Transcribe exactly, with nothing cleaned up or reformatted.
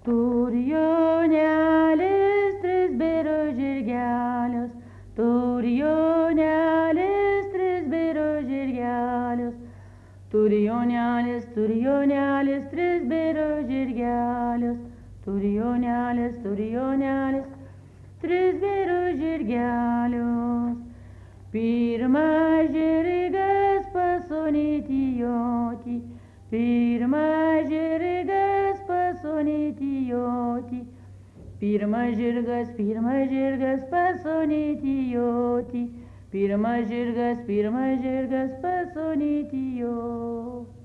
Turi Jonelis tris bėro žirgelius, turi Jonelis tris bėro žirgelius. Turi Jonelis, turi Jonelis tris bėro žirgelius, turi Jonelis, turi Jonelis tris bėro žirgelius. Pirmas žirgas pasonėti joti, pirmas žirgas pasonėti joti, pirmas žirgas, pirmas žirgas pasonėti joti, pirmas žirgas, pirmas žirgas pasonėti joti.